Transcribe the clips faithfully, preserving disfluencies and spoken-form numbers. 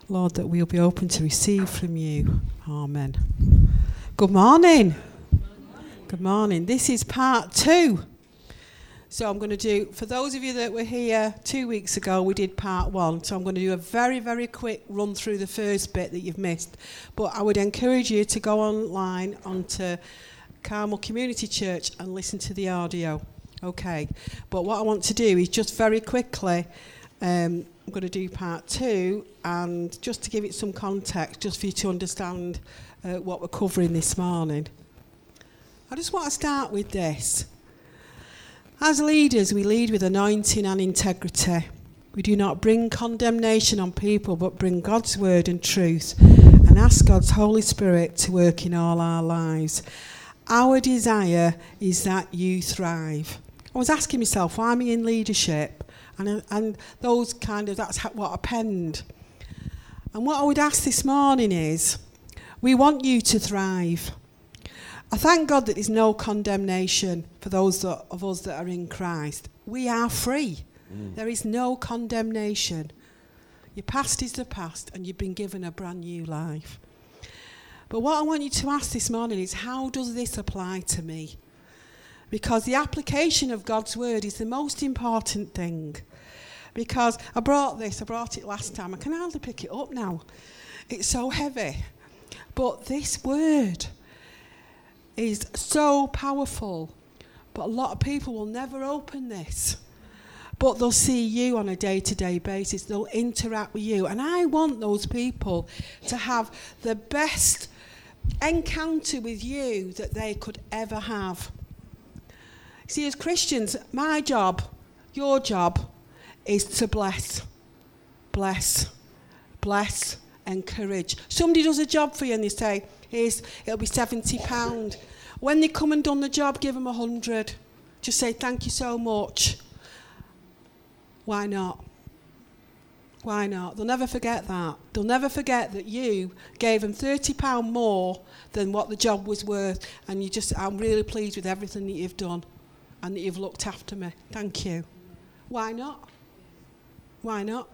Lord, that we'll be open to receive from you. Amen. Good morning. Good morning. This is part two. So I'm going to do, for those of you that were here two weeks ago, we did part one. So I'm going to do a very, very quick run through the first bit that you've missed. But I would encourage you to go online onto Carmel Community Church and listen to the audio. Okay. But what I want to do is just very quickly, um, I'm going to do part two, and just to give it some context, just for you to understand uh, what we're covering this morning. I just want to start with this. As leaders, we lead with anointing and integrity. We do not bring condemnation on people, but bring God's word and truth and ask God's Holy Spirit to work in all our lives. Our desire is that you thrive. I was asking myself, why am I in leadership? And, and those kind of, that's what I penned. And what I would ask this morning is, we want you to thrive. I thank God that there's no condemnation for those that, of us that are in Christ. We are free. Mm. There is no condemnation. Your past is the past, and you've been given a brand new life. But what I want you to ask this morning is, how does this apply to me? Because the application of God's word is the most important thing. Because I brought this, I brought it last time. I can hardly pick it up now. It's so heavy. But this word is so powerful. But a lot of people will never open this. But they'll see you on a day-to-day basis. They'll interact with you. And I want those people to have the best encounter with you that they could ever have. See, as Christians, my job, your job, is to bless, bless, bless, encourage. Somebody does a job for you and they say, Here's, it'll be seventy pounds. When they come and done the job, give them a hundred. Just say, thank you so much. Why not? Why not? They'll never forget that. They'll never forget that you gave them thirty pounds more than what the job was worth. And you just, I'm really pleased with everything that you've done and that you've looked after me. Thank you. Why not? Why not?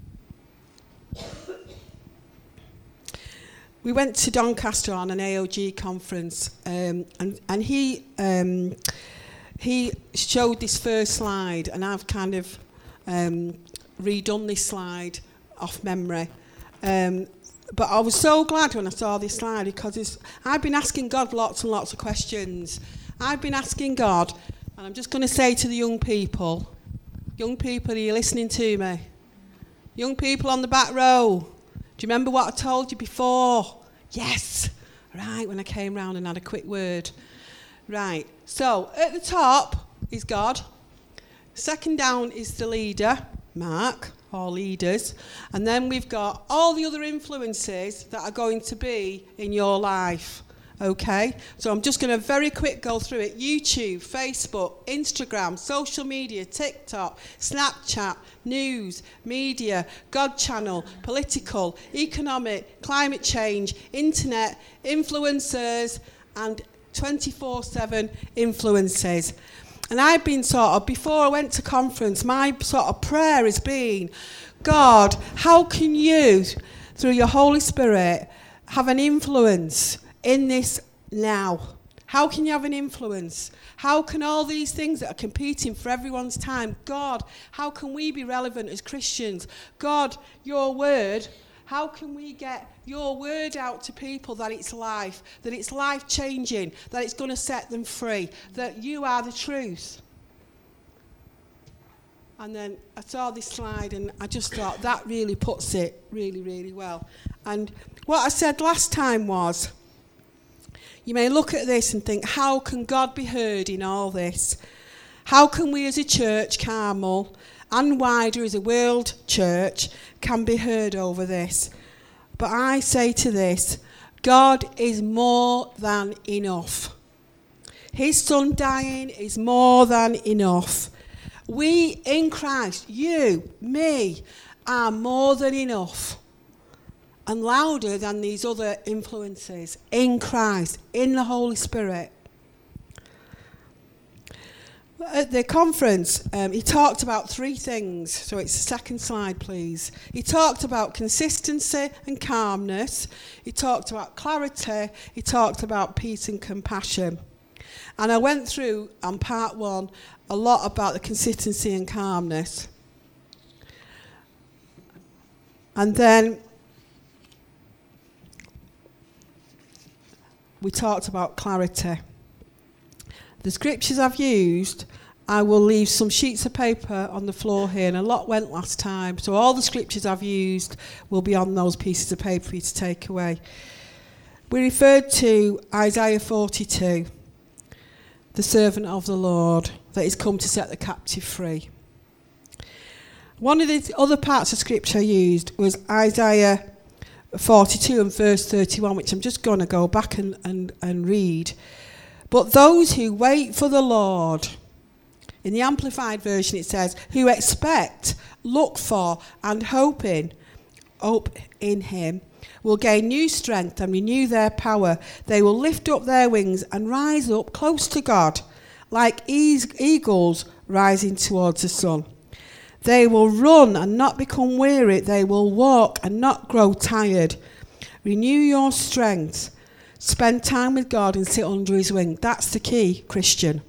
We went to Doncaster on an A O G conference, um, and, and he um, he showed this first slide, and I've kind of um, redone this slide off memory. Um, but I was so glad when I saw this slide, because it's, I've been asking God lots and lots of questions. I've been asking God, and I'm just going to say to the young people, young people, are you listening to me? Young people on the back row, do you remember what I told you before? Yes. Right, when I came round and had a quick word. Right, so at the top is God. Second down is the leader, Mark, or leaders. And then we've got all the other influences that are going to be in your life. Okay, so I'm just going to very quick go through it. YouTube, Facebook, Instagram, social media, TikTok, Snapchat, news, media, God channel, political, economic, climate change, internet, influencers, and twenty-four seven influences. And I've been sort of, before I went to conference, my sort of prayer has been, God, how can you, through your Holy Spirit, have an influence in this now? How can you have an influence? How can all these things that are competing for everyone's time, God, how can we be relevant as Christians? God, your word, how can we get your word out to people that it's life, that it's life-changing, that it's going to set them free, that you are the truth? And then I saw this slide and I just thought that really puts it really, really well. And what I said last time was, you may look at this and think, how can God be heard in all this? How can we as a church, Carmel, and wider as a world church, can be heard over this? But I say to this, God is more than enough. His son dying is more than enough. We in Christ, you, me, are more than enough. And louder than these other influences in Christ, in the Holy Spirit. At the conference, um, he talked about three things. So it's the second slide, please. He talked about consistency and calmness. He talked about clarity. He talked about peace and compassion. And I went through, on part one, a lot about the consistency and calmness. And then we talked about clarity. The scriptures I've used, I will leave some sheets of paper on the floor here, and a lot went last time. So all the scriptures I've used will be on those pieces of paper for you to take away. We referred to Isaiah forty-two, the servant of the Lord, that is come to set the captive free. One of the other parts of scripture I used was Isaiah forty-two and verse thirty-one, which I'm just going to go back and, and, and read. But those who wait for the Lord, in the Amplified Version it says, who expect, look for, and hope in, hope in him, will gain new strength and renew their power. They will lift up their wings and rise up close to God, like eagles rising towards the sun. They will run and not become weary. They will walk and not grow tired. Renew your strength. Spend time with God and sit under his wing. That's the key, Christian.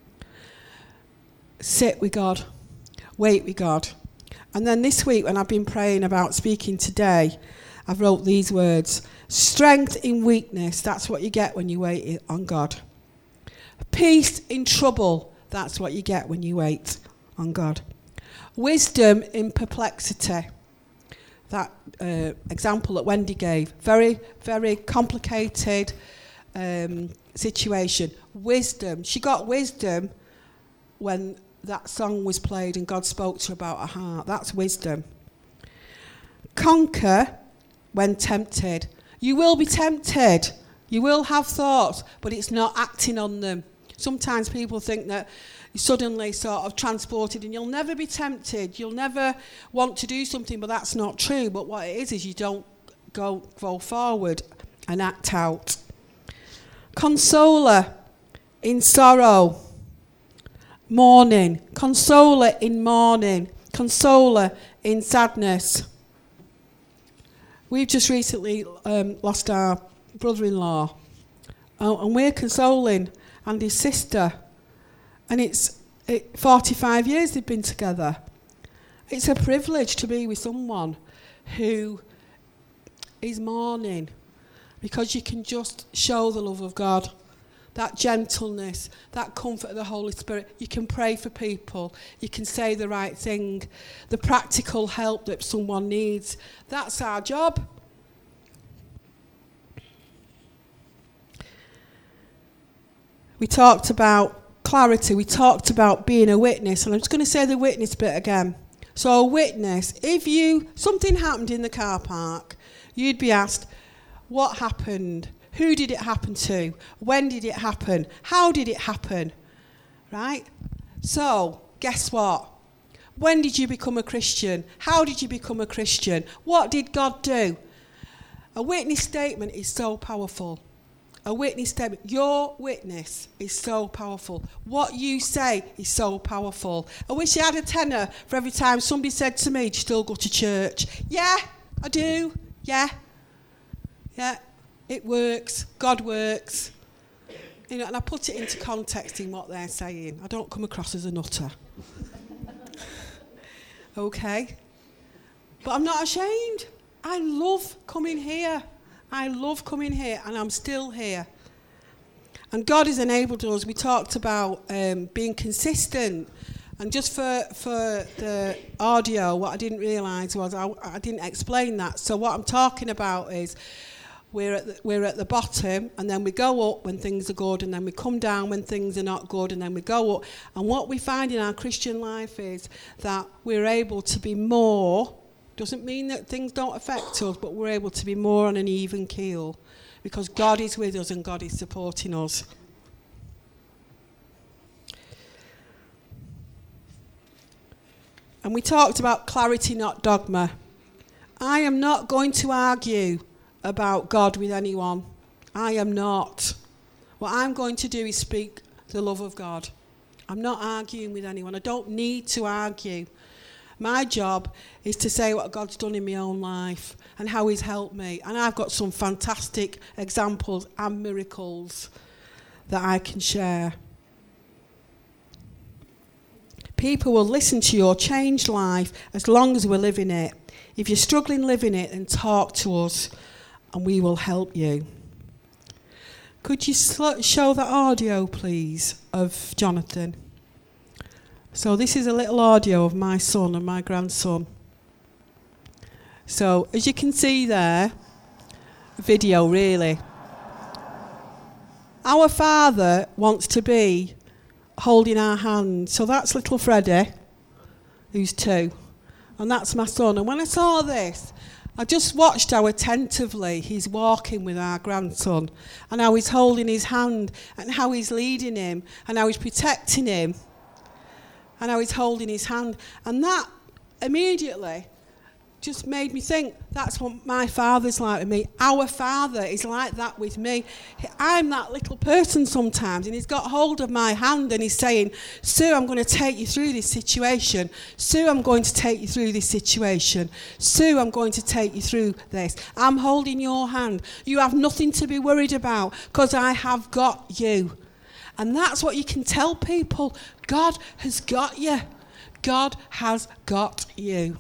Sit with God. Wait with God. And then this week, when I've been praying about speaking today, I've wrote these words. Strength in weakness. That's what you get when you wait on God. Peace in trouble. That's what you get when you wait on God. Wisdom in perplexity. That uh, example that Wendy gave. Very, very complicated um, situation. Wisdom. She got wisdom when that song was played and God spoke to her about her heart. That's wisdom. Conquer when tempted. You will be tempted. You will have thoughts, but it's not acting on them. Sometimes people think that you're suddenly sort of transported and you'll never be tempted. You'll never want to do something, but that's not true. But what it is is you don't go, go forward and act out. Consoler in sorrow. Mourning. Consoler in mourning. Consoler in sadness. We've just recently um, lost our brother-in-law. Oh, and we're consoling and his sister. And it's it, forty-five years they've been together. It's a privilege to be with someone who is mourning, because you can just show the love of God, that gentleness, that comfort of the Holy Spirit. You can pray for people. You can say the right thing. The practical help that someone needs. That's our job. We talked about clarity. We talked about being a witness. And I'm just going to say the witness bit again. So a witness, if you something happened in the car park, you'd be asked, what happened? Who did it happen to? When did it happen? How did it happen? Right? So, guess what? When did you become a Christian? How did you become a Christian? What did God do? A witness statement is so powerful. A witness statement. Your witness is so powerful. What you say is so powerful. I wish I had a tenner for every time somebody said to me, do you still go to church? Yeah, I do. Yeah. Yeah. It works. God works. You know, and I put it into context in what they're saying. I don't come across as a nutter. Okay? But I'm not ashamed. I love coming here. I love coming here, and I'm still here. And God has enabled us. We talked about um, being consistent. And just for, for the audio, what I didn't realise was I, I didn't explain that. So what I'm talking about is we're at the, we're at the bottom, and then we go up when things are good, and then we come down when things are not good, and then we go up. And what we find in our Christian life is that we're able to be more. Doesn't mean that things don't affect us, but we're able to be more on an even keel because God is with us and God is supporting us. And we talked about clarity, not dogma. I am not going to argue about God with anyone. I am not. What I'm going to do is speak the love of God. I'm not arguing with anyone. I don't need to argue. My job is to say what God's done in my own life and how he's helped me. And I've got some fantastic examples and miracles that I can share. People will listen to your changed life as long as we're living it. If you're struggling living it, then talk to us and we will help you. Could you sl- show the audio, please, of Jonathan? So this is a little audio of my son and my grandson. So as you can see there, video really. Our Father wants to be holding our hand. So that's little Freddie, who's two. And that's my son. And when I saw this, I just watched how attentively he's walking with our grandson and how he's holding his hand and how he's leading him and how he's protecting him and how he's holding his hand. And that immediately just made me think, that's what my Father's like with me. Our Father is like that with me. I'm that little person sometimes, and he's got hold of my hand and he's saying, Sue, I'm going to take you through this situation. Sue, I'm going to take you through this situation. Sue, I'm going to take you through this. I'm holding your hand. You have nothing to be worried about because I have got you. And that's what you can tell people. God has got you. God has got you.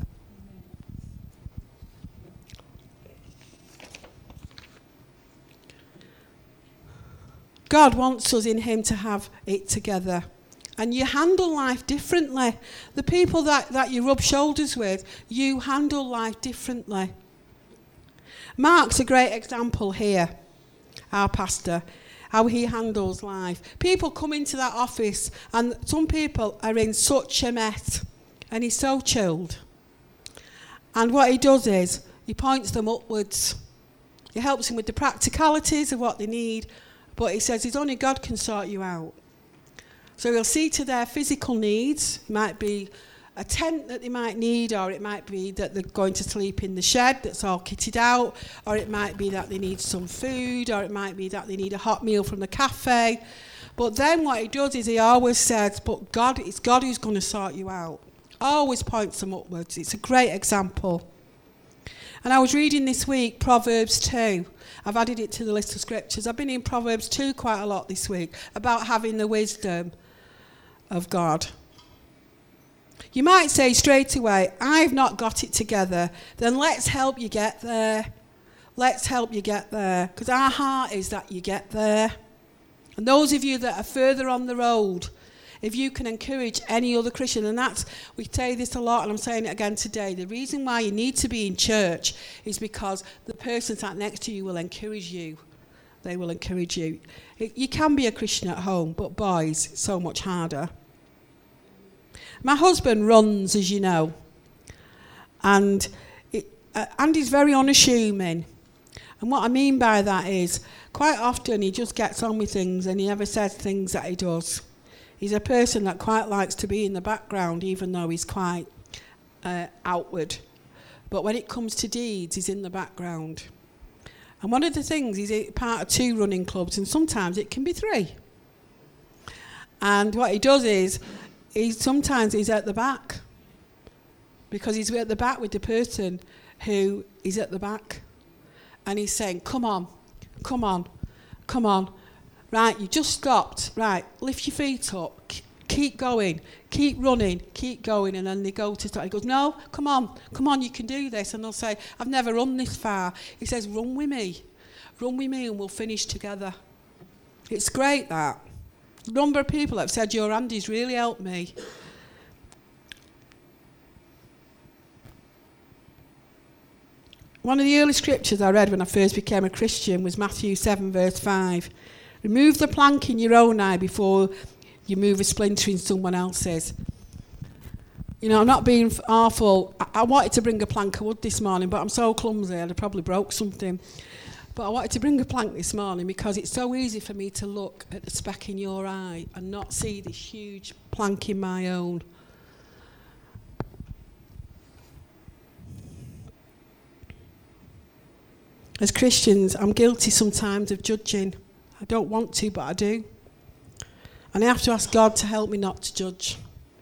God wants us in him to have it together. And you handle life differently. The people that, that you rub shoulders with, you handle life differently. Mark's a great example here, our pastor, how he handles life. People come into that office and some people are in such a mess and he's so chilled. And what he does is he points them upwards. He helps them with the practicalities of what they need. But he says it's only God can sort you out. So he'll see to their physical needs. It might be a tent that they might need, or it might be that they're going to sleep in the shed that's all kitted out, or it might be that they need some food, or it might be that they need a hot meal from the cafe. But then what he does is he always says, but God, it's God who's going to sort you out. Always points them upwards. It's a great example. And I was reading this week Proverbs two. I've added it to the list of scriptures. I've been in Proverbs two quite a lot this week about having the wisdom of God. You might say straight away, I've not got it together. Then let's help you get there. Let's help you get there. Because our heart is that you get there. And those of you that are further on the road, if you can encourage any other Christian, and that's, we say this a lot, and I'm saying it again today, the reason why you need to be in church is because the person sat next to you will encourage you. They will encourage you. It, you can be a Christian at home, but boys, it's so much harder. My husband runs, as you know, and it, uh, Andy's very unassuming. And what I mean by that is, quite often he just gets on with things and he never says things that he does. He's a person that quite likes to be in the background, even though he's quite uh, outward. But when it comes to deeds, he's in the background. And one of the things, he's part of two running clubs, and sometimes it can be three. And what he does is, he sometimes he's at the back, because he's at the back with the person who is at the back. And he's saying, come on, come on, come on. Right, you just stopped. Right, lift your feet up. Keep going. Keep running. Keep going. And then they go to start. He goes, no, come on. Come on, you can do this. And they'll say, I've never run this far. He says, run with me. Run with me and we'll finish together. It's great, that. A number of people have said, your Andy's really helped me. One of the early scriptures I read when I first became a Christian was Matthew seven, verse five. Remove the plank in your own eye before you move a splinter in someone else's. You know, I'm not being awful. I, I wanted to bring a plank of wood this morning, but I'm so clumsy, I'd have probably broke something. But I wanted to bring a plank this morning because it's so easy for me to look at the speck in your eye and not see this huge plank in my own. As Christians, I'm guilty sometimes of judging. I don't want to, but I do. And I have to ask God to help me not to judge.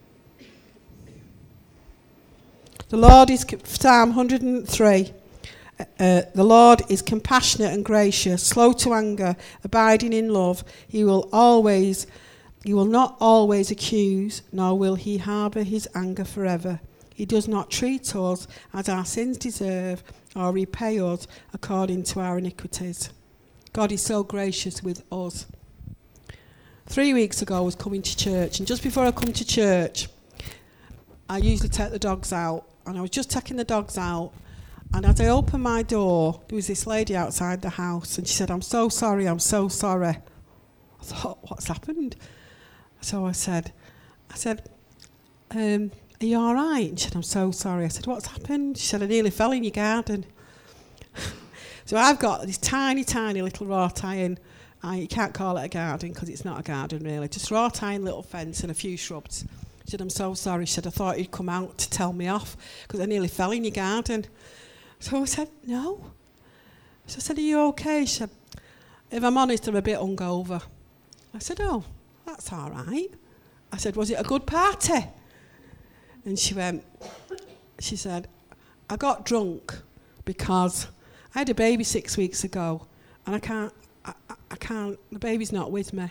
The Lord is, Psalm one hundred and three, uh, the Lord is compassionate and gracious, slow to anger, abiding in love. He will always, he will not always accuse, nor will he harbour his anger forever. He does not treat us as our sins deserve, or repay us according to our iniquities. God is so gracious with us. Three weeks ago I was coming to church, and just before I come to church, I usually take the dogs out. And I was just taking the dogs out, and as I opened my door, there was this lady outside the house, and she said, "I'm so sorry, I'm so sorry." I thought, what's happened? So I said, I said, um, "Are you all right?" And she said, "I'm so sorry." I said, "What's happened?" She said, "I nearly fell in your garden." So I've got this tiny, tiny little wrought iron. I, you can't call it a garden because it's not a garden really, just wrought iron little fence and a few shrubs. She said, "I'm so sorry." She said, "I thought you'd come out to tell me off because I nearly fell in your garden." So I said, "No." So I said, "Are you okay?" She said, "If I'm honest, I'm a bit hungover." I said, "Oh, that's all right." I said, "Was it a good party?" And she went, she said, "I got drunk because I had a baby six weeks ago and I can't, I, I can't, the baby's not with me."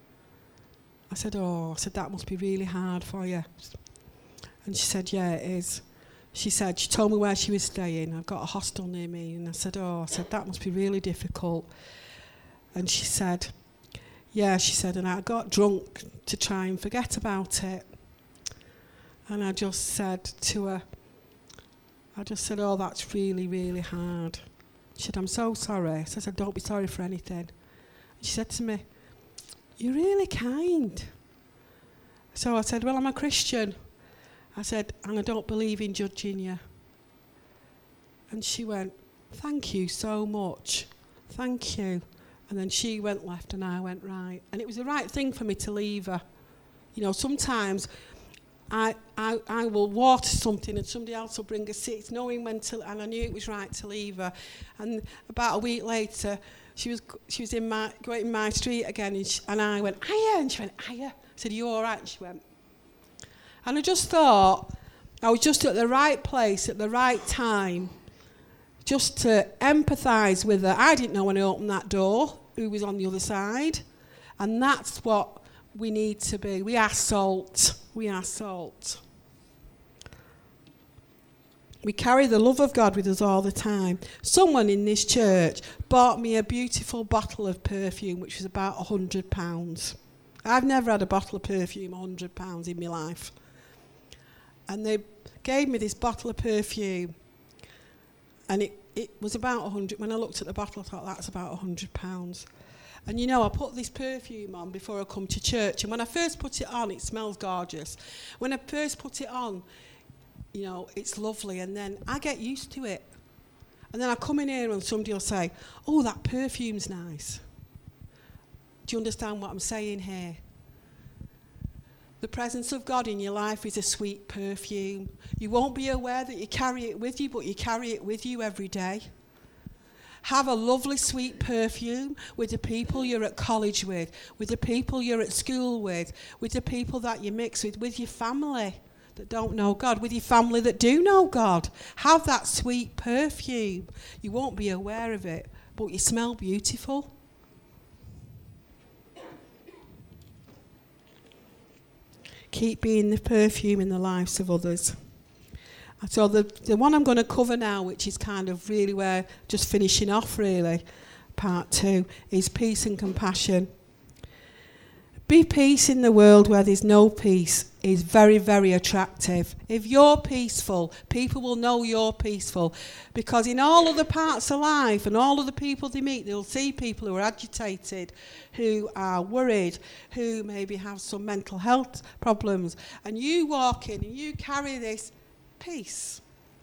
I said, "Oh," I said, "that must be really hard for you." And she said, "Yeah, it is." She said, she told me where she was staying. I've got a hostel near me. And I said, "Oh," I said, "that must be really difficult." And she said, "Yeah," she said, "and I got drunk to try and forget about it." And I just said to her, I just said, "Oh, that's really, really hard." She said, "I'm so sorry." So I said, "Don't be sorry for anything." And she said to me, "You're really kind." So I said, "Well, I'm a Christian." I said, "And I don't believe in judging you." And she went, "Thank you so much. Thank you." And then she went left and I went right. And it was the right thing for me to leave her. You know, sometimes I I, I will water something and somebody else will bring a seat, knowing when to, and I knew it was right to leave her. And about a week later, She was she was in my going in my street again, and, she, and I went, "Hiya," and she went, "Hiya." I said, "Are you all right?" And she went. And I just thought I was just at the right place at the right time, just to empathise with her. I didn't know when I opened that door who was on the other side, and that's what we need to be. We are salt. We are salt. We carry the love of God with us all the time. Someone in this church bought me a beautiful bottle of perfume, which was about one hundred pounds. I've never had a bottle of perfume one hundred pounds in my life. And they gave me this bottle of perfume, and it, it was about one hundred. When I looked at the bottle, I thought, that's about one hundred pounds. And you know, I put this perfume on before I come to church, and when I first put it on, it smells gorgeous. When I first put it on, you know, it's lovely, and then I get used to it. And then I come in here and somebody will say, "Oh, that perfume's nice." Do you understand what I'm saying here? The presence of God in your life is a sweet perfume. You won't be aware that you carry it with you, but you carry it with you every day. Have a lovely sweet perfume with the people you're at college with, with the people you're at school with, with the people that you mix with, with your family that don't know God, with your family that do know God. Have that sweet perfume. You won't be aware of it, but you smell beautiful. Keep being the perfume in the lives of others. So the, the one I'm going to cover now, which is kind of really where, just finishing off really, part two, is peace and compassion. Be peace in the world where there's no peace is very, very attractive. If you're peaceful, people will know you're peaceful. Because in all other parts of life and all of the people they meet, they'll see people who are agitated, who are worried, who maybe have some mental health problems. And you walk in and you carry this peace.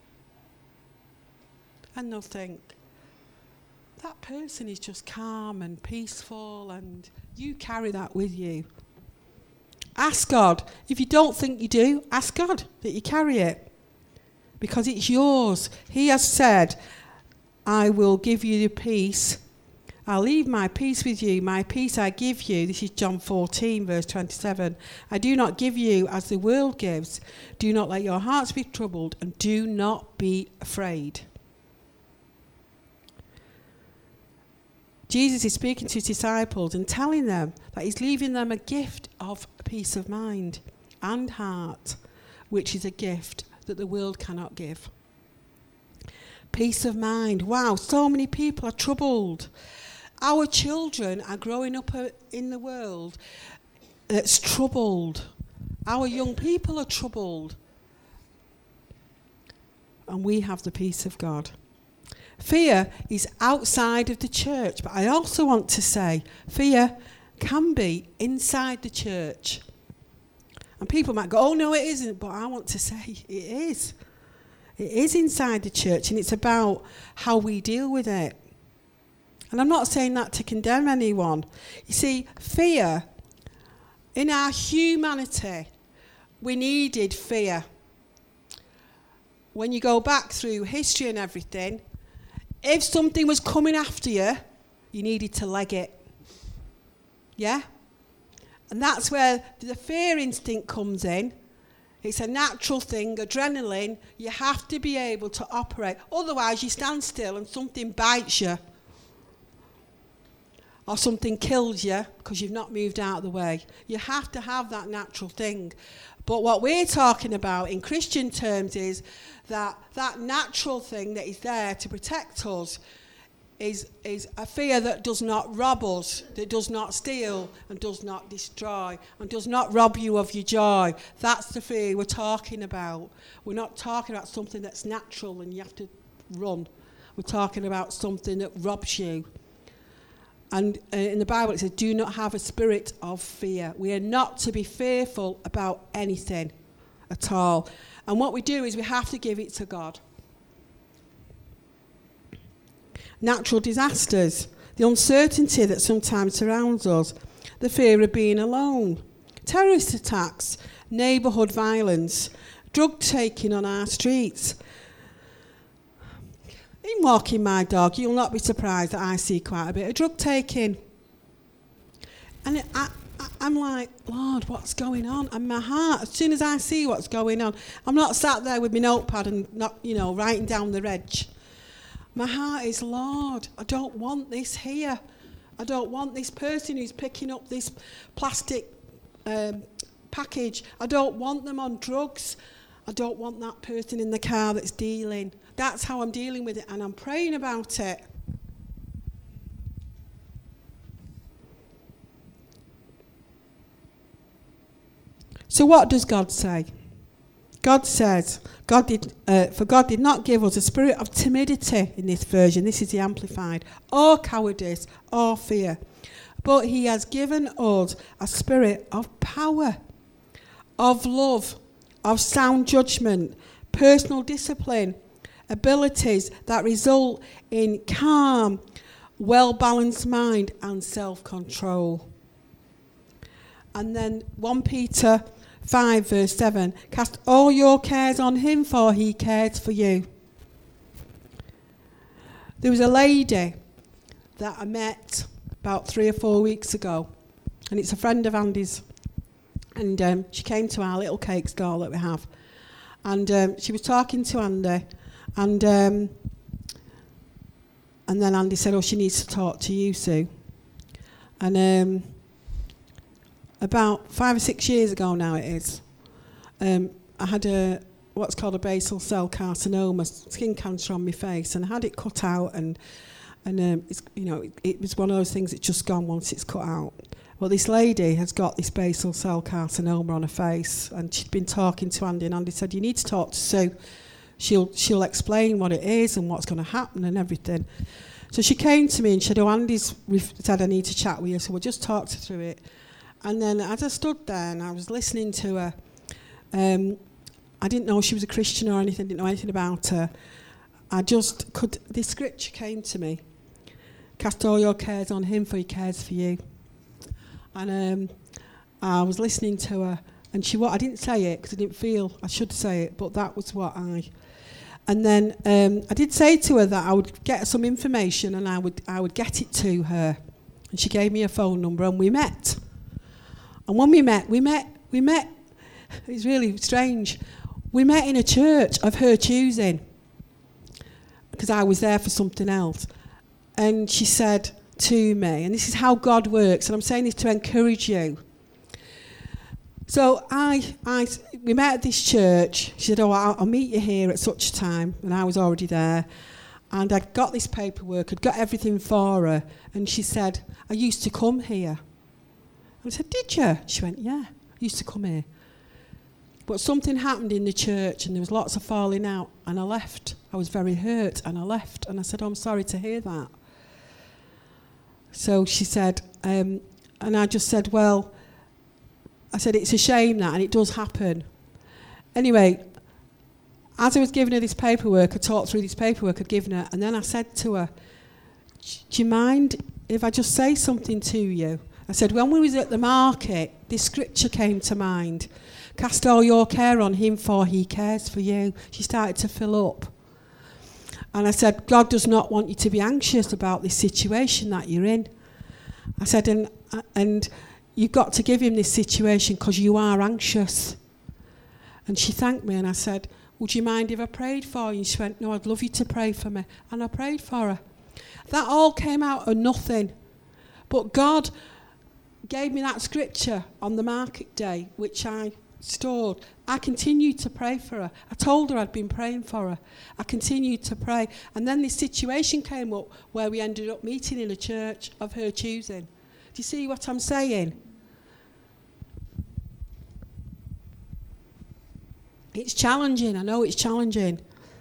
And they'll think, that person is just calm and peaceful, and you carry that with you. Ask God. If you don't think you do, ask God that you carry it. Because it's yours. He has said, I will give you the peace I'll leave my peace with you. My peace I give you. This is John fourteen, verse twenty-seven. I do not give you as the world gives. Do not let your hearts be troubled, and do not be afraid. Jesus is speaking to his disciples and telling them that he's leaving them a gift of peace of mind and heart, which is a gift that the world cannot give. Peace of mind. Wow, so many people are troubled. Our children are growing up in the world that's troubled. Our young people are troubled. And we have the peace of God. Fear is outside of the church, but I also want to say fear can be inside the church. And people might go, oh no it isn't, but I want to say it is. It is inside the church, and it's about how we deal with it. And I'm not saying that to condemn anyone. You see, fear, in our humanity, we needed fear. When you go back through history and everything, if something was coming after you, you needed to leg it. Yeah? And that's where the fear instinct comes in. It's a natural thing, adrenaline. You have to be able to operate. Otherwise, you stand still and something bites you. Or something kills you because you've not moved out of the way. You have to have that natural thing. But what we're talking about in Christian terms is that that natural thing that is there to protect us is, is a fear that does not rob us, that does not steal and does not destroy and does not rob you of your joy. That's the fear we're talking about. We're not talking about something that's natural and you have to run. We're talking about something that robs you. And uh, in the Bible it says, do not have a spirit of fear. We are not to be fearful about anything at all. And what we do is we have to give it to God. Natural disasters, the uncertainty that sometimes surrounds us, the fear of being alone, terrorist attacks, neighbourhood violence, drug taking on our streets. In walking my dog, you'll not be surprised that I see quite a bit of drug taking. And it, I, I, I'm like, Lord, what's going on? And my heart, as soon as I see what's going on, I'm not sat there with my notepad and not, you know, writing down the reg. My heart is, Lord, I don't want this here. I don't want this person who's picking up this plastic um, package. I don't want them on drugs. I don't want that person in the car that's dealing. That's how I'm dealing with it, and I'm praying about it. So what does God say? God says, God did, uh, for God did not give us a spirit of timidity in this version. This is the Amplified. Or cowardice, or fear. But he has given us a spirit of power, of love, of sound judgment, personal discipline, abilities that result in calm, well-balanced mind and self-control. And then First Peter five verse seven, cast all your cares on him for he cares for you. There was a lady that I met about three or four weeks ago, and it's a friend of Andy's, and um, she came to our little cake stall that we have, and um, she was talking to Andy. And um, and then Andy said, oh, she needs to talk to you, Sue. And um, about five or six years ago now it is, um, I had a what's called a basal cell carcinoma, skin cancer on my face, and I had it cut out, and and um, it's, you know, it, it was one of those things that's just gone once it's cut out. Well, this lady has got this basal cell carcinoma on her face, and she'd been talking to Andy, and Andy said, you need to talk to Sue. She'll she'll explain what it is and what's going to happen and everything. So she came to me and she said, oh, Andy's said I need to chat with you, so we'll just talk her through it. And then as I stood there and I was listening to her, um, I didn't know she was a Christian or anything, didn't know anything about her. I just could, this scripture came to me. Cast all your cares on him for he cares for you. And um, I was listening to her. And she, what I didn't say it because I didn't feel I should say it, but that was what I. And then um, I did say to her that I would get some information and I would I would get it to her. And she gave me a phone number and we met. And when we met, we met, we met, it's really strange. We met in a church of her choosing because I was there for something else. And she said to me, and this is how God works, and I'm saying this to encourage you. So I, I, we met at this church. She said, oh, I'll, I'll meet you here at such a time. And I was already there. And I'd got this paperwork, I'd got everything for her. And she said, I used to come here. And I said, did you? She went, yeah, I used to come here. But something happened in the church and there was lots of falling out. And I left. I was very hurt and I left. And I said, oh, I'm sorry to hear that. So she said, um, and I just said, well, I said, it's a shame that, and it does happen. Anyway, as I was giving her this paperwork, I talked through this paperwork I'd given her, and then I said to her, do you mind if I just say something to you? I said, when we was at the market, this scripture came to mind. Cast all your care on him, for he cares for you. She started to fill up. And I said, God does not want you to be anxious about this situation that you're in. I said, and and you've got to give him this situation because you are anxious. And she thanked me and I said, would you mind if I prayed for you? And she went, no, I'd love you to pray for me. And I prayed for her. That all came out of nothing. But God gave me that scripture on the market day, which I stored. I continued to pray for her. I told her I'd been praying for her. I continued to pray. And then this situation came up where we ended up meeting in a church of her choosing. Do you see what I'm saying? It's challenging. I know it's challenging.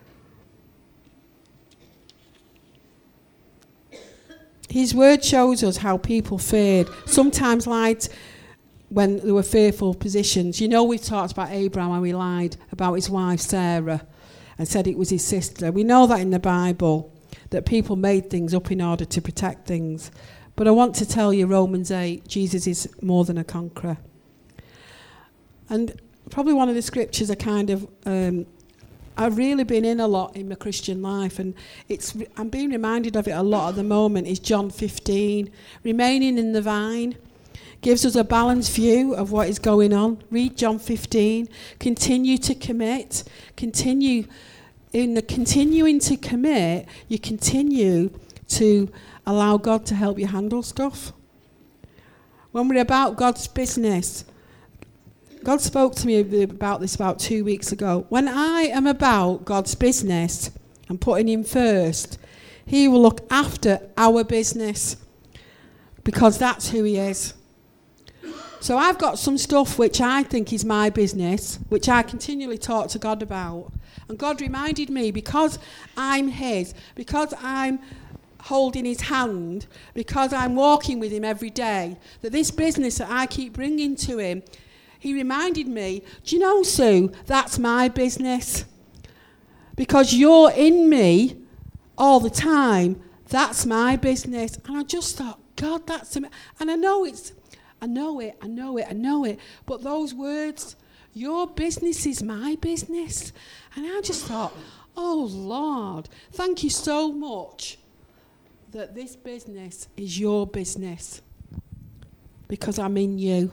His word shows us how people feared. Sometimes lied when there were fearful positions. You know, we've talked about Abraham and we lied about his wife Sarah and said it was his sister. We know that in the Bible, that people made things up in order to protect things. But I want to tell you, Romans eight, Jesus is more than a conqueror. And probably one of the scriptures I kind of, um, I've really been in a lot in my Christian life, and it's I'm being reminded of it a lot at the moment, is John fifteen. Remaining in the vine gives us a balanced view of what is going on. Read John fifteen. Continue to commit. Continue in the continuing to commit, you continue to allow God to help you handle stuff. When we're about God's business, God spoke to me about this about two weeks ago. When I am about God's business and putting him first, he will look after our business because that's who he is. So I've got some stuff which I think is my business, which I continually talk to God about. And God reminded me, because I'm his, because I'm holding his hand, because I'm walking with him every day, that this business that I keep bringing to him, he reminded me, do you know, Sue, that's my business. Because you're in me all the time, that's my business. And I just thought, God, that's... Am-. And I know it's... I know it, I know it, I know it. But those words, your business is my business. And I just thought, oh, Lord, thank you so much that this business is your business. Because I'm in you.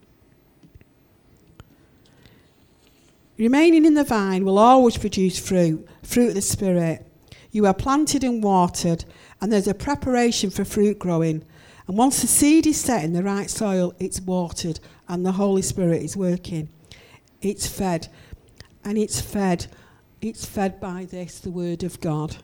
Remaining in the vine will always produce fruit, fruit of the Spirit. You are planted and watered, and there's a preparation for fruit growing. And once the seed is set in the right soil, it's watered, and the Holy Spirit is working. It's fed, and it's fed. It's fed by this, the Word of God.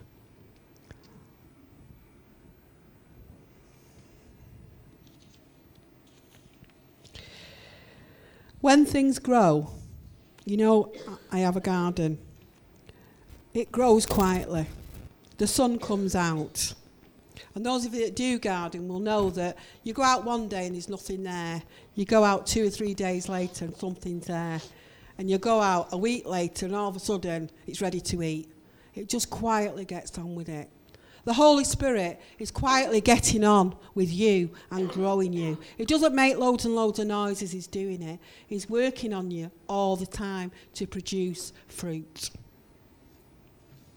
When things grow, you know, I have a garden. It grows quietly. The sun comes out. And those of you that do garden will know that you go out one day and there's nothing there. You go out two or three days later and something's there. And you go out a week later and all of a sudden it's ready to eat. It just quietly gets on with it. The Holy Spirit is quietly getting on with you and growing you. It doesn't make loads and loads of noise as he's doing it. He's working on you all the time to produce fruit.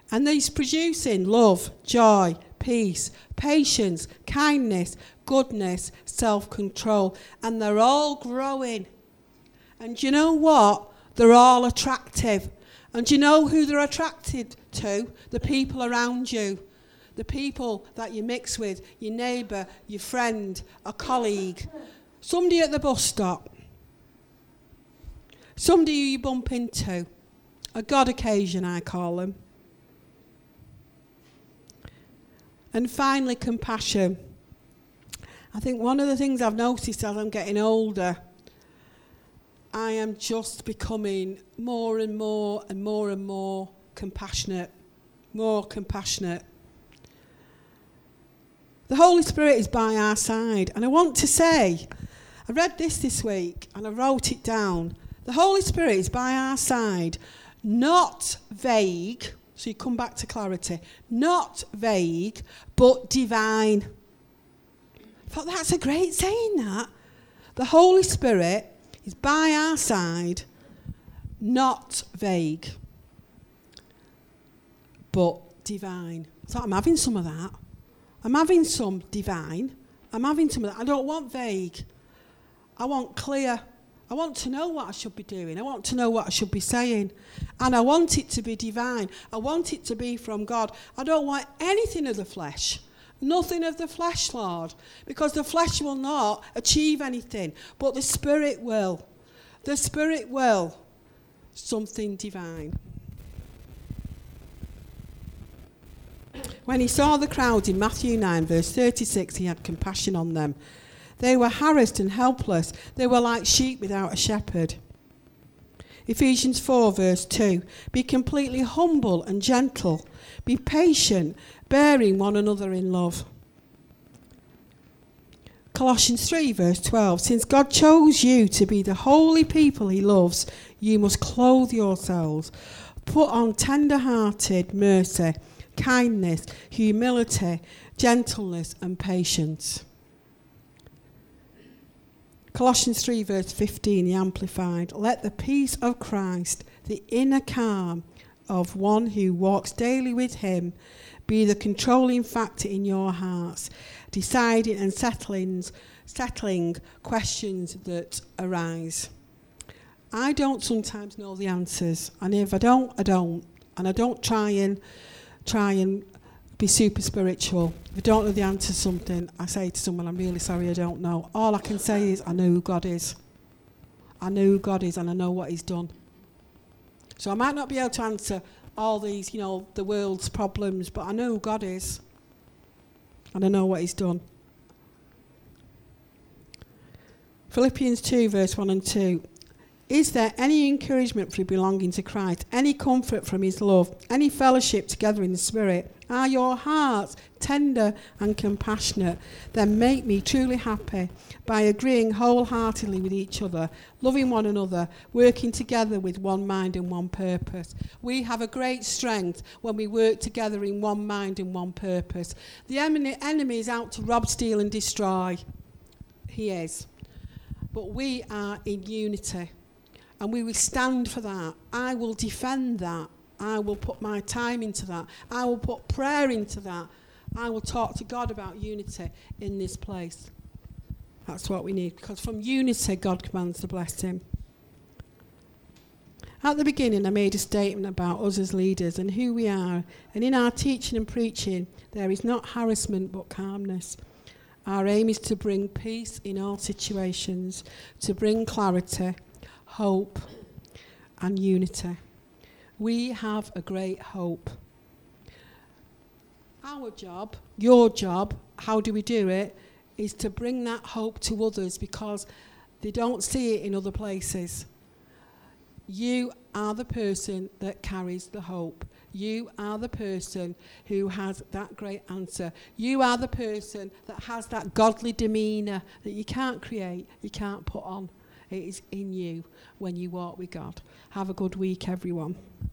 And he's producing love, joy, peace, patience, kindness, goodness, self-control. And they're all growing. And do you know what? They're all attractive. And do you know who they're attracted to? The people around you. The people that you mix with, your neighbour, your friend, a colleague, somebody at the bus stop, somebody who you bump into, a God occasion, I call them. And finally, compassion. I think one of the things I've noticed as I'm getting older, I am just becoming more and more and more and more compassionate, more compassionate. The Holy Spirit is by our side. And I want to say, I read this this week and I wrote it down. The Holy Spirit is by our side, not vague. So you come back to clarity. Not vague, but divine. I thought that's a great saying, that. The Holy Spirit is by our side, not vague, but divine. So I'm having some of that. I'm having some divine. I'm having some of that. I don't want vague. I want clear. I want to know what I should be doing. I want to know what I should be saying. And I want it to be divine. I want it to be from God. I don't want anything of the flesh. Nothing of the flesh, Lord. Because the flesh will not achieve anything. But the Spirit will. The Spirit will. Something divine. When he saw the crowd in Matthew nine, verse thirty-six, he had compassion on them. They were harassed and helpless. They were like sheep without a shepherd. Ephesians four, verse two. Be completely humble and gentle. Be patient, bearing one another in love. Colossians three, verse twelve. Since God chose you to be the holy people he loves, you must clothe yourselves. Put on tender-hearted mercy, kindness, humility, gentleness, and patience. Colossians three, verse fifteen, the Amplified. Let the peace of Christ, the inner calm of one who walks daily with him, be the controlling factor in your hearts, deciding and settling, settling questions that arise. I don't sometimes know the answers, and if I don't, I don't. And I don't try and try and be super spiritual. If I don't know the answer to something, I say to someone, I'm really sorry, I don't know. All I can say is, I know who God is. I know who God is, and I know what he's done. So I might not be able to answer all these, you know, the world's problems, but I know who God is, and I know what he's done. Philippians two, verse one and two. Is there any encouragement for belonging to Christ, any comfort from his love, any fellowship together in the Spirit? Are your hearts tender and compassionate? Then make me truly happy by agreeing wholeheartedly with each other, loving one another, working together with one mind and one purpose. We have a great strength when we work together in one mind and one purpose. The enemy is out to rob, steal and destroy. He is. But we are in unity. And we will stand for that. I will defend that. I will put my time into that. I will put prayer into that. I will talk to God about unity in this place. That's what we need. Because from unity, God commands the blessing. At the beginning, I made a statement about us as leaders and who we are. And in our teaching and preaching, there is not harassment but calmness. Our aim is to bring peace in all situations, to bring clarity, hope and unity. We have a great hope. Our job, your job, how do we do it, is to bring that hope to others because they don't see it in other places. You are the person that carries the hope. You are the person who has that great answer. You are the person that has that godly demeanour that you can't create, you can't put on. It is in you when you walk with God. Have a good week, everyone.